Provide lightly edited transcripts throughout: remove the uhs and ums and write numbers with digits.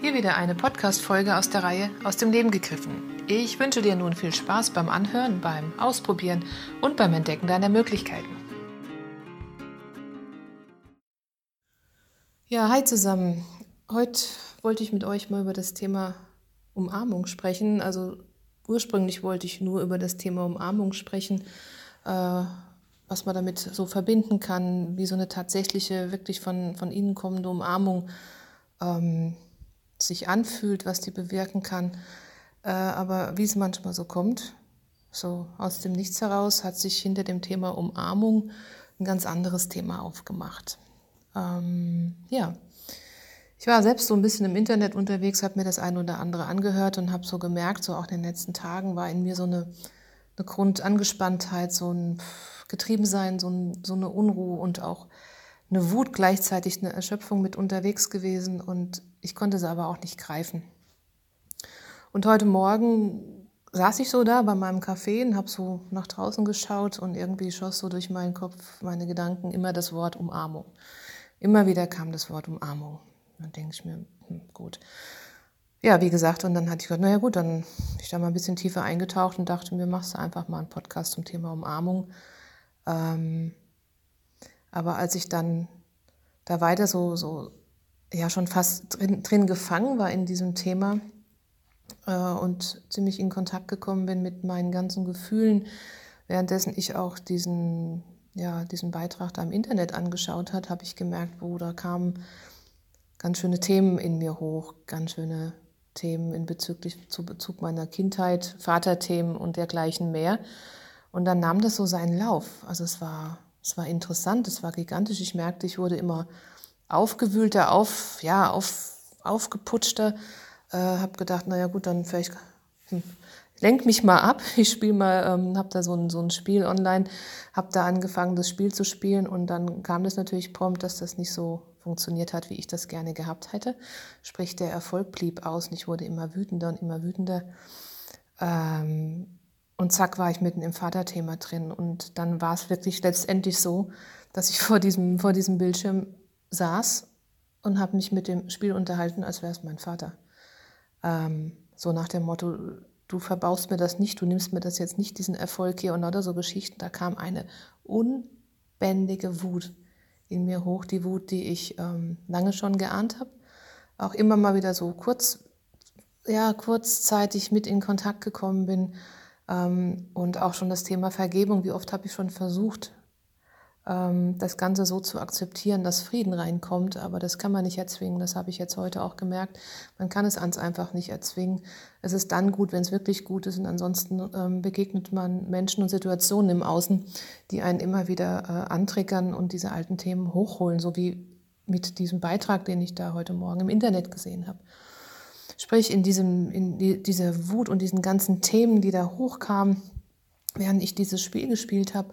Hier wieder eine Podcast-Folge aus der Reihe Aus dem Leben gegriffen. Ich wünsche dir nun viel Spaß beim Anhören, beim Ausprobieren und beim Entdecken deiner Möglichkeiten. Ja, hi zusammen. Heute wollte ich mit euch mal über das Thema Umarmung sprechen. Also ursprünglich wollte ich nur über das Thema Umarmung sprechen, was man damit so verbinden kann, wie so eine tatsächliche, wirklich von innen kommende Umarmung sich anfühlt, was die bewirken kann. Aber wie es manchmal so kommt, so aus dem Nichts heraus, hat sich hinter dem Thema Umarmung ein ganz anderes Thema aufgemacht. Ich war selbst so ein bisschen im Internet unterwegs, habe mir das eine oder andere angehört und habe so gemerkt, so auch in den letzten Tagen war in mir so eine Grundangespanntheit, so ein Getriebensein, so eine Unruhe und auch eine Wut, gleichzeitig eine Erschöpfung mit unterwegs gewesen und ich konnte sie aber auch nicht greifen. Und heute Morgen saß ich so da bei meinem Café und habe so nach draußen geschaut und irgendwie schoss so durch meinen Kopf, meine Gedanken immer das Wort Umarmung. Immer wieder kam das Wort Umarmung. Dann denke ich mir, gut. Ja, wie gesagt, und dann hatte ich gesagt, naja gut, dann bin ich da mal ein bisschen tiefer eingetaucht und dachte mir, machst du einfach mal einen Podcast zum Thema Umarmung. Aber als ich dann da weiter so schon fast drin gefangen war in diesem Thema und ziemlich in Kontakt gekommen bin mit meinen ganzen Gefühlen, währenddessen ich auch diesen Beitrag da im Internet angeschaut habe ich gemerkt, da kamen ganz schöne Themen in mir hoch, ganz schöne Themen in Bezug meiner Kindheit, Vaterthemen und dergleichen mehr. Und dann nahm das so seinen Lauf. Also es war interessant, es war gigantisch. Ich merkte, ich wurde immer aufgewühlter, aufgeputschter. Habe gedacht, naja gut, dann vielleicht lenk mich mal ab. Ich spiele mal, habe da so ein Spiel online, habe da angefangen, das Spiel zu spielen und dann kam das natürlich prompt, dass das nicht so funktioniert hat, wie ich das gerne gehabt hätte. Sprich, der Erfolg blieb aus und ich wurde immer wütender und immer wütender. Und zack, war ich mitten im Vaterthema drin. Und dann war es wirklich letztendlich so, dass ich vor diesem Bildschirm saß und habe mich mit dem Spiel unterhalten, als wäre es mein Vater. So nach dem Motto, du verbaust mir das nicht, du nimmst mir das jetzt nicht, diesen Erfolg hier und oder so Geschichten. Da kam eine unbändige Wut in mir hoch, die Wut, die ich lange schon geahnt habe. Auch immer mal wieder so kurzzeitig mit in Kontakt gekommen bin. Und auch schon das Thema Vergebung, wie oft habe ich schon versucht, das Ganze so zu akzeptieren, dass Frieden reinkommt, aber das kann man nicht erzwingen, das habe ich jetzt heute auch gemerkt. Man kann es einfach nicht erzwingen. Es ist dann gut, wenn es wirklich gut ist und ansonsten begegnet man Menschen und Situationen im Außen, die einen immer wieder antriggern und diese alten Themen hochholen, so wie mit diesem Beitrag, den ich da heute Morgen im Internet gesehen habe. Sprich, in dieser Wut und diesen ganzen Themen, die da hochkamen, während ich dieses Spiel gespielt habe,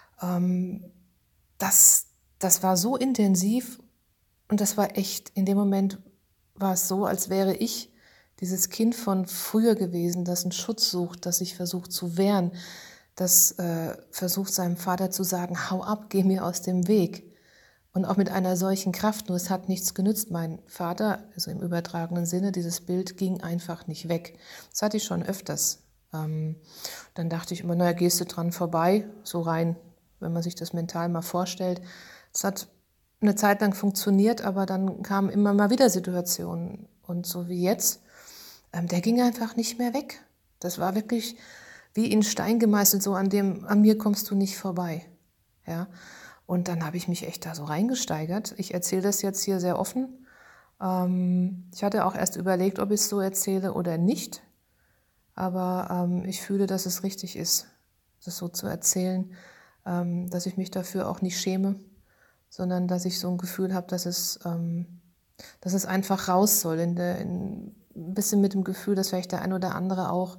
das war so intensiv und das war echt, in dem Moment war es so, als wäre ich dieses Kind von früher gewesen, das einen Schutz sucht, das sich versucht zu wehren, das versucht seinem Vater zu sagen, hau ab, geh mir aus dem Weg. Und auch mit einer solchen Kraft, nur es hat nichts genützt. Mein Vater, also im übertragenen Sinne, dieses Bild ging einfach nicht weg. Das hatte ich schon öfters. Dann dachte ich immer, naja, gehst du dran vorbei, so rein, wenn man sich das mental mal vorstellt. Es hat eine Zeit lang funktioniert, aber dann kamen immer mal wieder Situationen. Und so wie jetzt, der ging einfach nicht mehr weg. Das war wirklich wie in Stein gemeißelt, so an mir kommst du nicht vorbei. Ja. Und dann habe ich mich echt da so reingesteigert. Ich erzähle das jetzt hier sehr offen. Ich hatte auch erst überlegt, ob ich es so erzähle oder nicht. Aber ich fühle, dass es richtig ist, das so zu erzählen, dass ich mich dafür auch nicht schäme, sondern dass ich so ein Gefühl habe, dass es einfach raus soll. Ein bisschen mit dem Gefühl, dass vielleicht der ein oder andere auch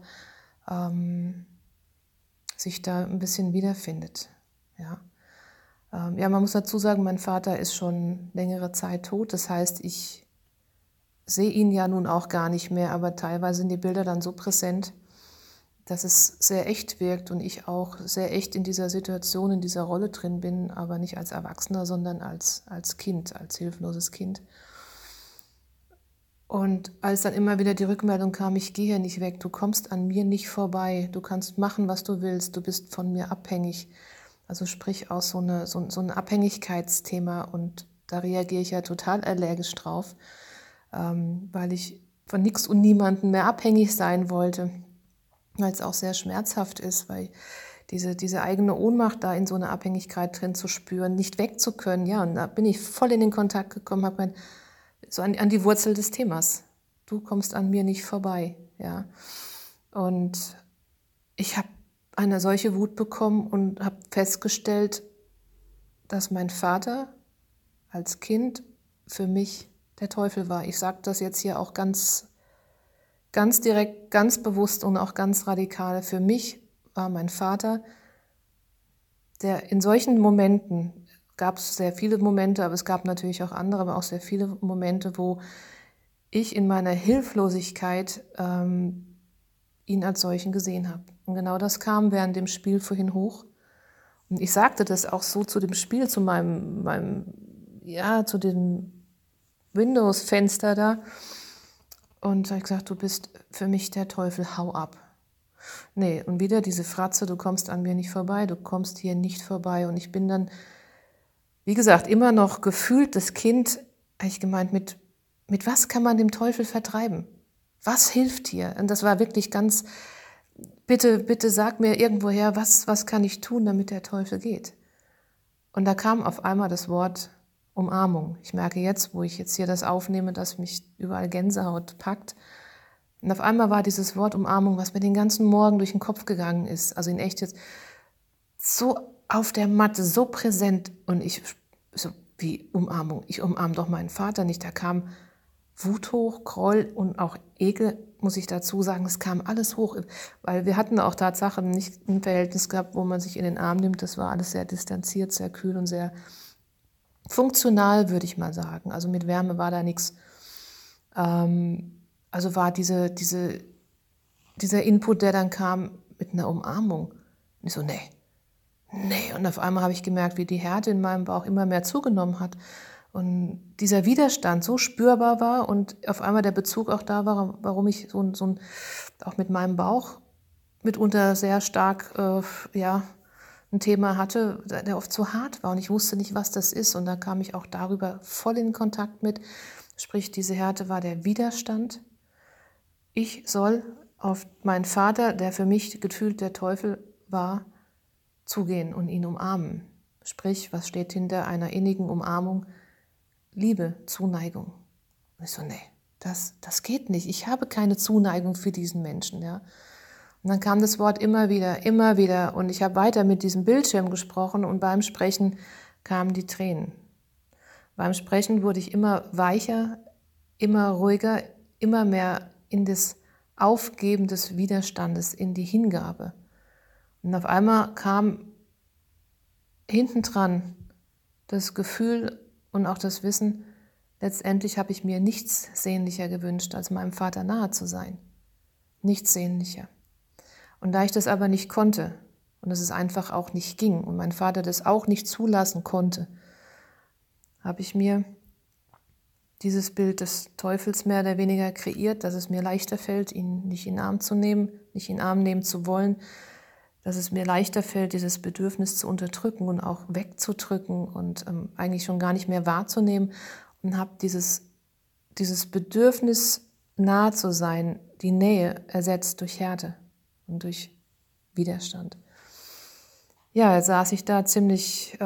sich da ein bisschen wiederfindet. Ja. Man muss dazu sagen, mein Vater ist schon längere Zeit tot. Das heißt, ich sehe ihn ja nun auch gar nicht mehr, aber teilweise sind die Bilder dann so präsent, dass es sehr echt wirkt und ich auch sehr echt in dieser Situation, in dieser Rolle drin bin, aber nicht als Erwachsener, sondern als Kind, als hilfloses Kind. Und als dann immer wieder die Rückmeldung kam, ich gehe hier nicht weg, du kommst an mir nicht vorbei, du kannst machen, was du willst, du bist von mir abhängig. Also sprich auch so ein Abhängigkeitsthema, und da reagiere ich ja total allergisch drauf, weil ich von nichts und niemandem mehr abhängig sein wollte, weil es auch sehr schmerzhaft ist, weil diese eigene Ohnmacht da in so einer Abhängigkeit drin zu spüren, nicht wegzukönnen, ja, und da bin ich voll in den Kontakt gekommen, habe so an die Wurzel des Themas. Du kommst an mir nicht vorbei, ja. Und ich habe eine solche Wut bekommen und habe festgestellt, dass mein Vater als Kind für mich der Teufel war. Ich sage das jetzt hier auch ganz, ganz direkt, ganz bewusst und auch ganz radikal. Für mich war mein Vater, der in solchen Momenten, gab es sehr viele Momente, aber es gab natürlich auch andere, aber auch sehr viele Momente, wo ich in meiner Hilflosigkeit ihn als solchen gesehen habe. Und genau das kam während dem Spiel vorhin hoch. Und ich sagte das auch so zu dem Spiel, zu zu dem Windows-Fenster da. Und habe gesagt, du bist für mich der Teufel, hau ab. Nee, und wieder diese Fratze, du kommst an mir nicht vorbei, du kommst hier nicht vorbei. Und ich bin dann, wie gesagt, immer noch gefühlt das Kind, habe ich gemeint, mit was kann man dem Teufel vertreiben? Was hilft dir? Und das war wirklich ganz, bitte sag mir irgendwoher, was kann ich tun, damit der Teufel geht? Und da kam auf einmal das Wort Umarmung. Ich merke jetzt, wo ich jetzt hier das aufnehme, dass mich überall Gänsehaut packt. Und auf einmal war dieses Wort Umarmung, was mir den ganzen Morgen durch den Kopf gegangen ist, also in echt jetzt so auf der Matte, so präsent. Und ich so, wie Umarmung? Ich umarme doch meinen Vater nicht. Da kam Wut hoch, Groll und auch Ekel, muss ich dazu sagen, es kam alles hoch, weil wir hatten auch Tatsachen nicht ein Verhältnis gehabt, wo man sich in den Arm nimmt. Das war alles sehr distanziert, sehr kühl und sehr funktional, würde ich mal sagen. Also mit Wärme war da nichts. Also war dieser Input, der dann kam mit einer Umarmung. Und ich so, nee. Und auf einmal habe ich gemerkt, wie die Härte in meinem Bauch immer mehr zugenommen hat. Und dieser Widerstand so spürbar war und auf einmal der Bezug auch da war, warum ich auch mit meinem Bauch mitunter sehr stark ein Thema hatte, der oft so hart war und ich wusste nicht, was das ist. Und da kam ich auch darüber voll in Kontakt mit. Sprich, diese Härte war der Widerstand. Ich soll auf meinen Vater, der für mich gefühlt der Teufel war, zugehen und ihn umarmen. Sprich, was steht hinter einer innigen Umarmung? Liebe, Zuneigung. Und ich so, nee, das geht nicht. Ich habe keine Zuneigung für diesen Menschen. Ja. Und dann kam das Wort immer wieder. Und ich habe weiter mit diesem Bildschirm gesprochen und beim Sprechen kamen die Tränen. Beim Sprechen wurde ich immer weicher, immer ruhiger, immer mehr in das Aufgeben des Widerstandes, in die Hingabe. Und auf einmal kam hintendran das Gefühl und auch das Wissen, letztendlich habe ich mir nichts sehnlicher gewünscht, als meinem Vater nahe zu sein. Nichts sehnlicher. Und da ich das aber nicht konnte und es einfach auch nicht ging und mein Vater das auch nicht zulassen konnte, habe ich mir dieses Bild des Teufels mehr oder weniger kreiert, dass es mir leichter fällt, ihn nicht in den Arm zu nehmen, nicht in den Arm nehmen zu wollen, dass es mir leichter fällt, dieses Bedürfnis zu unterdrücken und auch wegzudrücken und eigentlich schon gar nicht mehr wahrzunehmen und habe dieses Bedürfnis, nah zu sein, die Nähe ersetzt durch Härte und durch Widerstand. Ja, jetzt saß ich da ziemlich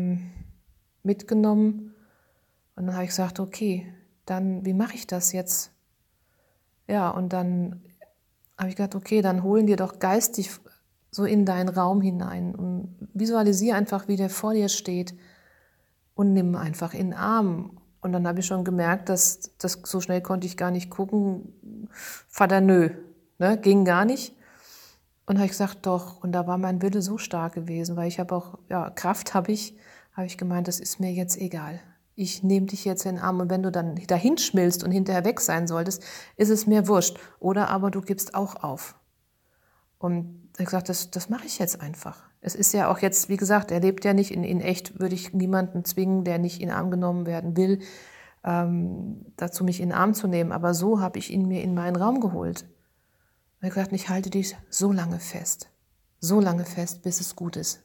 mitgenommen und dann habe ich gesagt, okay, dann wie mache ich das jetzt? Ja, und dann habe ich gedacht, okay, dann holen dir doch geistig so in deinen Raum hinein und visualisiere einfach, wie der vor dir steht und nimm einfach in den Arm. Und dann habe ich schon gemerkt, dass das so schnell konnte ich gar nicht gucken. Vater, nö, ne, ging gar nicht. Und habe ich gesagt, doch. Und da war mein Wille so stark gewesen, weil ich habe auch, Kraft habe ich gemeint, das ist mir jetzt egal. Ich nehme dich jetzt in den Arm und wenn du dann dahin schmilzt und hinterher weg sein solltest, ist es mir wurscht. Oder aber du gibst auch auf. Und ich habe gesagt, das mache ich jetzt einfach. Es ist ja auch jetzt, wie gesagt, er lebt ja nicht. In echt würde ich niemanden zwingen, der nicht in den Arm genommen werden will. dazu, mich in den Arm zu nehmen. Aber so habe ich ihn mir in meinen Raum geholt. Und er hat gesagt, ich halte dich so lange fest, bis es gut ist.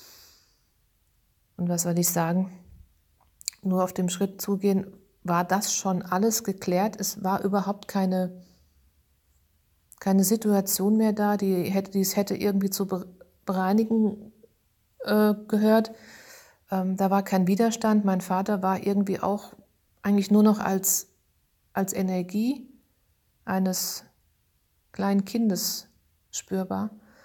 Und was soll ich sagen? Nur auf dem Schritt zugehen, war das schon alles geklärt. Es war überhaupt keine Situation mehr da, die es hätte irgendwie zu bereinigen gehört. Da war kein Widerstand. Mein Vater war irgendwie auch eigentlich nur noch als Energie eines kleinen Kindes spürbar,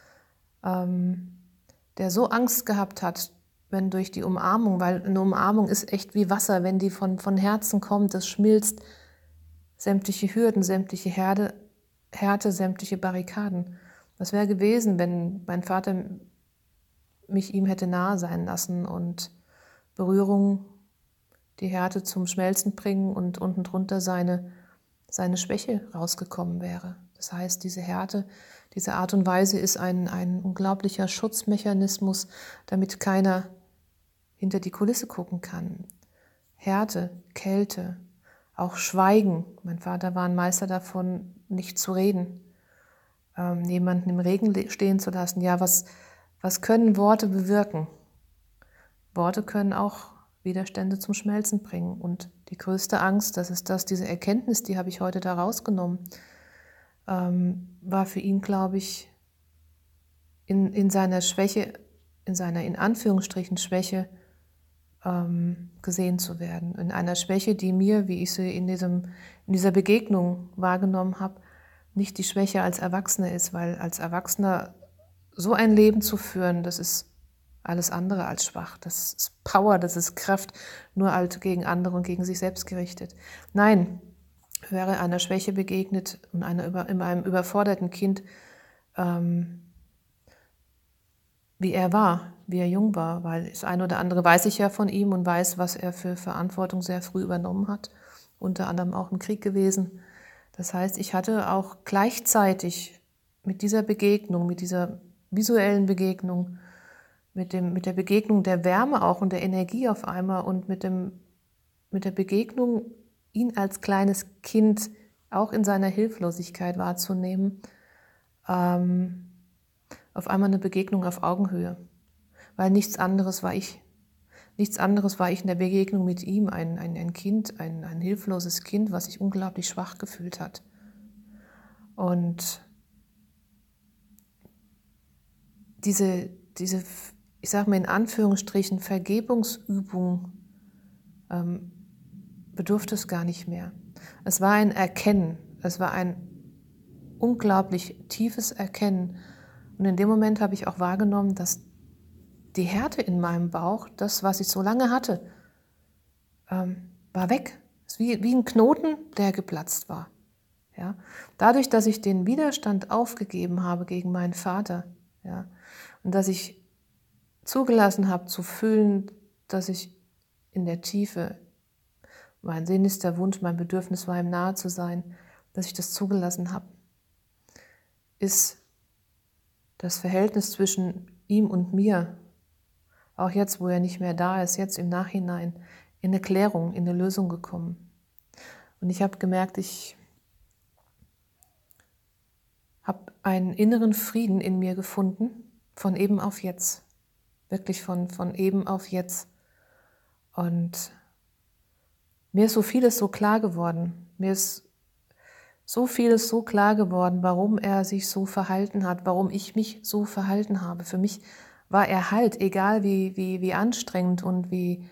der so Angst gehabt hat, wenn durch die Umarmung, weil eine Umarmung ist echt wie Wasser, wenn die von Herzen kommt, das schmilzt sämtliche Hürden, sämtliche Härte, sämtliche Barrikaden. Was wäre gewesen, wenn mein Vater mich ihm hätte nahe sein lassen und Berührung die Härte zum Schmelzen bringen und unten drunter seine Schwäche rausgekommen wäre. Das heißt, diese Härte, diese Art und Weise ist ein unglaublicher Schutzmechanismus, damit keiner hinter die Kulisse gucken kann. Härte, Kälte, auch Schweigen. Mein Vater war ein Meister davon, nicht zu reden, jemanden im Regen stehen zu lassen. Ja, was können Worte bewirken? Worte können auch Widerstände zum Schmelzen bringen. Und die größte Angst, diese Erkenntnis, die habe ich heute da rausgenommen, war für ihn, glaube ich, in seiner Schwäche, in seiner in Anführungsstrichen Schwäche gesehen zu werden. In einer Schwäche, die mir, wie ich sie in dieser Begegnung wahrgenommen habe, nicht die Schwäche als Erwachsener ist, weil als Erwachsener so ein Leben zu führen, das ist alles andere als schwach. Das ist Power, das ist Kraft, nur halt gegen andere und gegen sich selbst gerichtet. Nein, wäre einer Schwäche begegnet und einem überforderten Kind, wie er war, wie er jung war, weil das eine oder andere weiß ich ja von ihm und weiß, was er für Verantwortung sehr früh übernommen hat, unter anderem auch im Krieg gewesen. Das heißt, ich hatte auch gleichzeitig mit dieser Begegnung, mit dieser visuellen Begegnung, mit der Begegnung der Wärme auch und der Energie auf einmal und mit der Begegnung, ihn als kleines Kind auch in seiner Hilflosigkeit wahrzunehmen, auf einmal eine Begegnung auf Augenhöhe, weil nichts anderes war ich. Nichts anderes war ich in der Begegnung mit ihm, ein Kind, ein hilfloses Kind, was sich unglaublich schwach gefühlt hat. Und diese, ich sage mal in Anführungsstrichen, Vergebungsübung bedurfte es gar nicht mehr. Es war ein Erkennen, es war ein unglaublich tiefes Erkennen. Und in dem Moment habe ich auch wahrgenommen, dass die Härte in meinem Bauch, das, was ich so lange hatte, war weg. Es ist wie ein Knoten, der geplatzt war. Ja? Dadurch, dass ich den Widerstand aufgegeben habe gegen meinen Vater, ja, und dass ich zugelassen habe zu fühlen, dass ich in der Tiefe, mein sehnlichster Wunsch, mein Bedürfnis war, ihm nahe zu sein, dass ich das zugelassen habe, ist das Verhältnis zwischen ihm und mir, auch jetzt, wo er nicht mehr da ist, jetzt im Nachhinein, in eine Klärung, in eine Lösung gekommen. Und ich habe gemerkt, ich habe einen inneren Frieden in mir gefunden, von eben auf jetzt. Wirklich von eben auf jetzt. Und mir ist so vieles so klar geworden. Mir ist so vieles so klar geworden, warum er sich so verhalten hat, warum ich mich so verhalten habe. Für mich war er halt, egal wie anstrengend und wie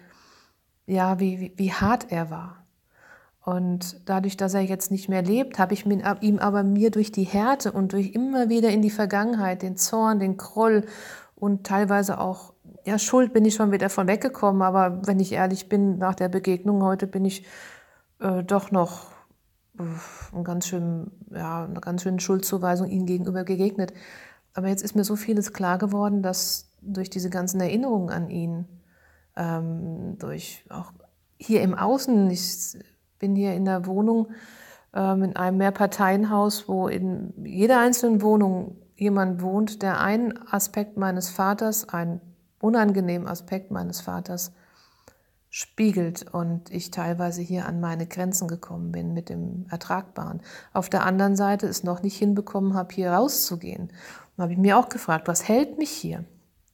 hart er war. Und dadurch, dass er jetzt nicht mehr lebt, habe ich ihm aber durch die Härte und durch immer wieder in die Vergangenheit, den Zorn, den Groll und teilweise auch, ja, Schuld bin ich schon wieder von weggekommen, aber wenn ich ehrlich bin, nach der Begegnung heute bin ich doch noch eine ganz schöne Schuldzuweisung ihm gegenüber gesegnet. Aber jetzt ist mir so vieles klar geworden, dass durch diese ganzen Erinnerungen an ihn, durch auch hier im Außen, ich bin hier in der Wohnung, in einem Mehrparteienhaus, wo in jeder einzelnen Wohnung jemand wohnt, der einen Aspekt meines Vaters, einen unangenehmen Aspekt meines Vaters spiegelt und ich teilweise hier an meine Grenzen gekommen bin mit dem Ertragbaren. Auf der anderen Seite es noch nicht hinbekommen habe, hier rauszugehen. Und habe ich mir auch gefragt, was hält mich hier?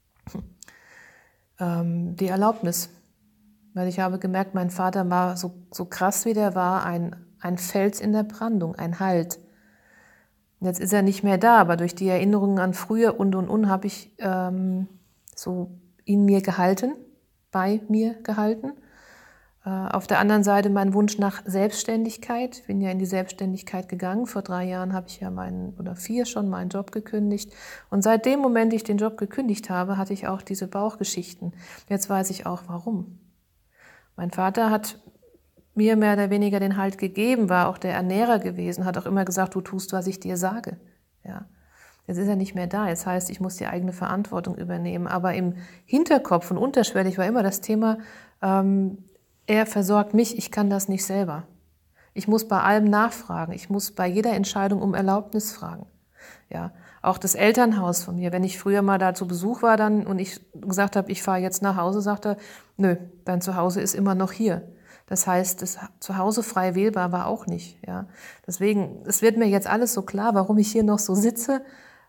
Die Erlaubnis. Weil ich habe gemerkt, mein Vater war so krass wie der war, ein Fels in der Brandung, ein Halt. Und jetzt ist er nicht mehr da, aber durch die Erinnerungen an früher und habe ich so in mir gehalten, bei mir gehalten. Auf der anderen Seite mein Wunsch nach Selbstständigkeit. Ich bin ja in die Selbstständigkeit gegangen. Vor 3 Jahren habe ich ja oder 4 schon meinen Job gekündigt. Und seit dem Moment, ich den Job gekündigt habe, hatte ich auch diese Bauchgeschichten. Jetzt weiß ich auch, warum. Mein Vater hat mir mehr oder weniger den Halt gegeben, war auch der Ernährer gewesen, hat auch immer gesagt, du tust, was ich dir sage. Ja. Jetzt ist er nicht mehr da. Jetzt heißt, ich muss die eigene Verantwortung übernehmen. Aber im Hinterkopf und unterschwellig war immer das Thema, er versorgt mich, ich kann das nicht selber. Ich muss bei allem nachfragen. Ich muss bei jeder Entscheidung um Erlaubnis fragen. Ja, auch das Elternhaus von mir, wenn ich früher mal da zu Besuch war dann und ich gesagt habe, ich fahre jetzt nach Hause, sagte er, nö, dein Zuhause ist immer noch hier. Das heißt, das Zuhause frei wählbar war auch nicht. Ja. Deswegen, es wird mir jetzt alles so klar, warum ich hier noch so sitze.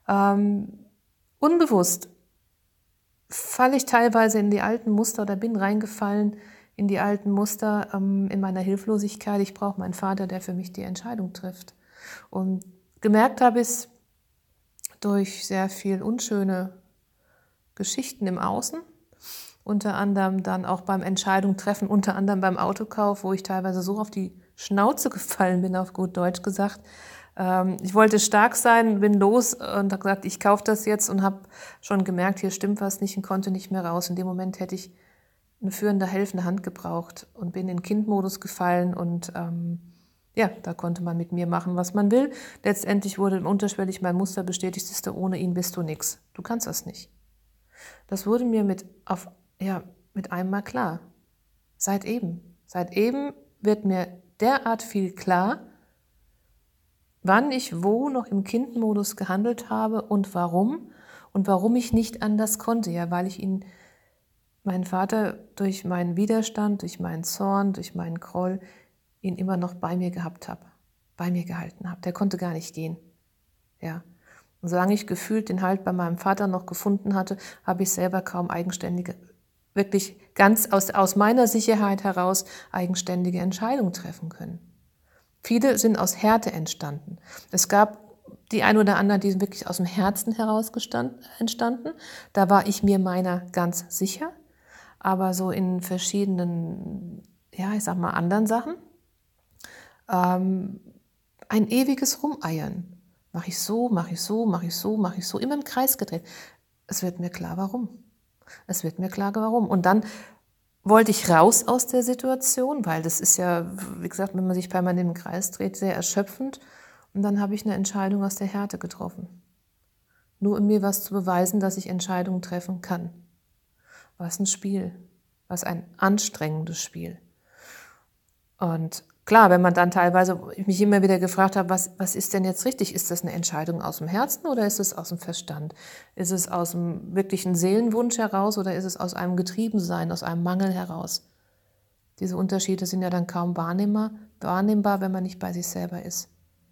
Unbewusst falle ich teilweise in die alten Muster oder bin reingefallen in die alten Muster in meiner Hilflosigkeit. Ich brauche meinen Vater, der für mich die Entscheidung trifft. Und gemerkt habe ich es durch sehr viel unschöne Geschichten im Außen, unter anderem dann auch beim Entscheidung treffen, unter anderem beim Autokauf, wo ich teilweise so auf die Schnauze gefallen bin, auf gut Deutsch gesagt. Ich wollte stark sein, bin los und habe gesagt, ich kaufe das jetzt und habe schon gemerkt, hier stimmt was nicht und konnte nicht mehr raus. In dem Moment hätte ich eine führende, helfende Hand gebraucht und bin in Kindmodus gefallen und ja, da konnte man mit mir machen, was man will. Letztendlich wurde unterschwellig mein Muster bestätigt, siehst du, ohne ihn bist du nix. Du kannst das nicht. Das wurde mir mit einmal klar. Seit eben wird mir derart viel klar, wann ich wo noch im Kindmodus gehandelt habe und warum ich nicht anders konnte. Ja, weil ich meinen Vater durch meinen Widerstand, durch meinen Zorn, durch meinen Groll, ihn immer noch bei mir gehabt habe, bei mir gehalten habe. Der konnte gar nicht gehen. Ja. Und solange ich gefühlt den Halt bei meinem Vater noch gefunden hatte, habe ich selber kaum eigenständige, wirklich ganz aus meiner Sicherheit heraus eigenständige Entscheidungen treffen können. Viele sind aus Härte entstanden. Es gab die ein oder anderen, die sind wirklich aus dem Herzen heraus entstanden. Da war ich mir meiner ganz sicher. Aber so in verschiedenen, ja, ich sag mal, anderen Sachen, ein ewiges Rumeiern. Mache ich so, mache ich so, mache ich so, mache ich so, immer im Kreis gedreht. Es wird mir klar, warum. Es wird mir klar, warum. Und dann wollte ich raus aus der Situation, weil das ist ja, wie gesagt, wenn man sich permanent im Kreis dreht, sehr erschöpfend. Und dann habe ich eine Entscheidung aus der Härte getroffen. Nur um mir was zu beweisen, dass ich Entscheidungen treffen kann. Was ein Spiel, was ein anstrengendes Spiel. Und klar, wenn man dann teilweise mich immer wieder gefragt habe, was ist denn jetzt richtig? Ist das eine Entscheidung aus dem Herzen oder ist es aus dem Verstand? Ist es aus dem wirklichen Seelenwunsch heraus oder ist es aus einem Getriebensein, aus einem Mangel heraus? Diese Unterschiede sind ja dann kaum wahrnehmbar, wenn man nicht bei sich selber ist.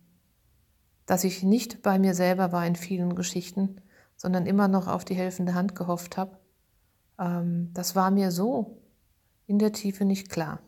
Dass ich nicht bei mir selber war in vielen Geschichten, sondern immer noch auf die helfende Hand gehofft habe, das war mir so in der Tiefe nicht klar.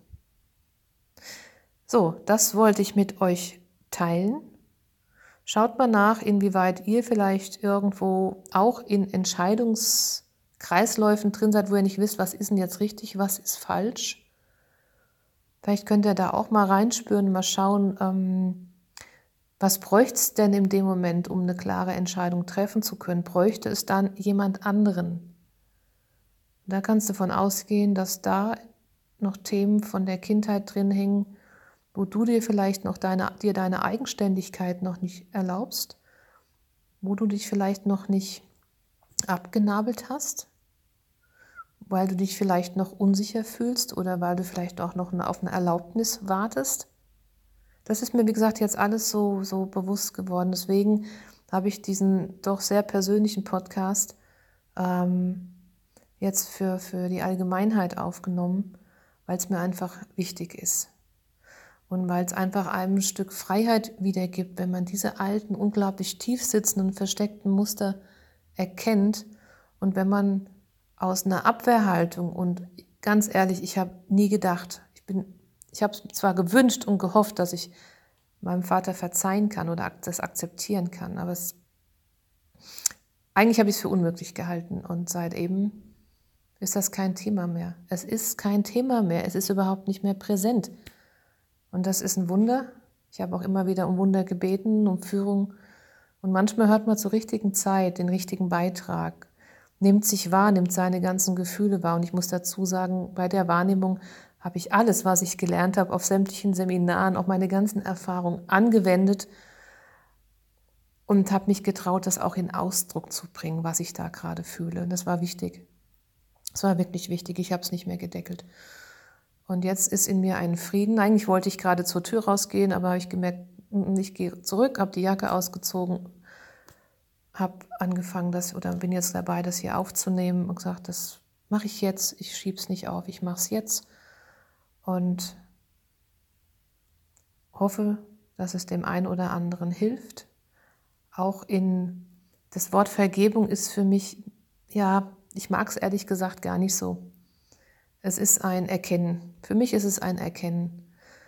So, das wollte ich mit euch teilen. Schaut mal nach, inwieweit ihr vielleicht irgendwo auch in Entscheidungskreisläufen drin seid, wo ihr nicht wisst, was ist denn jetzt richtig, was ist falsch. Vielleicht könnt ihr da auch mal reinspüren, mal schauen, was bräuchte es denn in dem Moment, um eine klare Entscheidung treffen zu können? Bräuchte es dann jemand anderen? Da kannst du davon ausgehen, dass da noch Themen von der Kindheit drin hängen, wo du dir vielleicht noch deine Eigenständigkeit noch nicht erlaubst, wo du dich vielleicht noch nicht abgenabelt hast, weil du dich vielleicht noch unsicher fühlst oder weil du vielleicht auch noch auf eine Erlaubnis wartest. Das ist mir, wie gesagt, jetzt alles so bewusst geworden. Deswegen habe ich diesen doch sehr persönlichen Podcast jetzt für die Allgemeinheit aufgenommen, weil es mir einfach wichtig ist. Und weil es einfach einem ein Stück Freiheit wiedergibt, wenn man diese alten, unglaublich tief sitzenden, versteckten Muster erkennt und wenn man aus einer Abwehrhaltung, und ganz ehrlich, ich habe nie gedacht, ich habe es zwar gewünscht und gehofft, dass ich meinem Vater verzeihen kann oder das akzeptieren kann, aber eigentlich habe ich es für unmöglich gehalten und seit eben ist das kein Thema mehr. Es ist kein Thema mehr, es ist überhaupt nicht mehr präsent. Und das ist ein Wunder. Ich habe auch immer wieder um Wunder gebeten, um Führung. Und manchmal hört man zur richtigen Zeit den richtigen Beitrag, nimmt sich wahr, nimmt seine ganzen Gefühle wahr. Und ich muss dazu sagen, bei der Wahrnehmung habe ich alles, was ich gelernt habe, auf sämtlichen Seminaren, auch meine ganzen Erfahrungen angewendet und habe mich getraut, das auch in Ausdruck zu bringen, was ich da gerade fühle. Und das war wichtig. Das war wirklich wichtig. Ich habe es nicht mehr gedeckelt. Und jetzt ist in mir ein Frieden. Eigentlich wollte ich gerade zur Tür rausgehen, aber habe ich gemerkt, ich gehe zurück, habe die Jacke ausgezogen, habe angefangen, bin jetzt dabei, das hier aufzunehmen und gesagt, das mache ich jetzt, ich schiebe es nicht auf, ich mache es jetzt und hoffe, dass es dem einen oder anderen hilft. Auch das Wort Vergebung ist für mich, ja, ich mag es ehrlich gesagt gar nicht so. Es ist ein Erkennen. Für mich ist es ein Erkennen.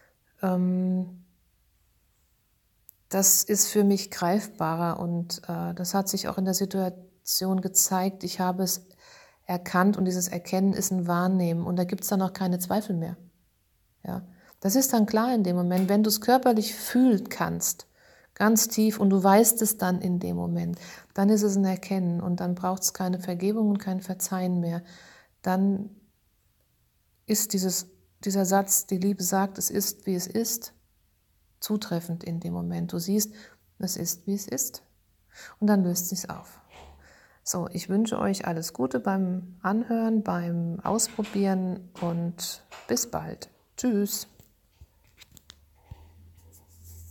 Das ist für mich greifbarer und das hat sich auch in der Situation gezeigt. Ich habe es erkannt und dieses Erkennen ist ein Wahrnehmen und da gibt es dann auch keine Zweifel mehr. Ja? Das ist dann klar in dem Moment, wenn du es körperlich fühlen kannst, ganz tief und du weißt es dann in dem Moment, dann ist es ein Erkennen und dann braucht es keine Vergebung und kein Verzeihen mehr. Dann ist dieser Satz, die Liebe sagt, es ist, wie es ist, zutreffend in dem Moment. Du siehst, es ist, wie es ist. Und dann löst es sich auf. So, ich wünsche euch alles Gute beim Anhören, beim Ausprobieren und bis bald. Tschüss.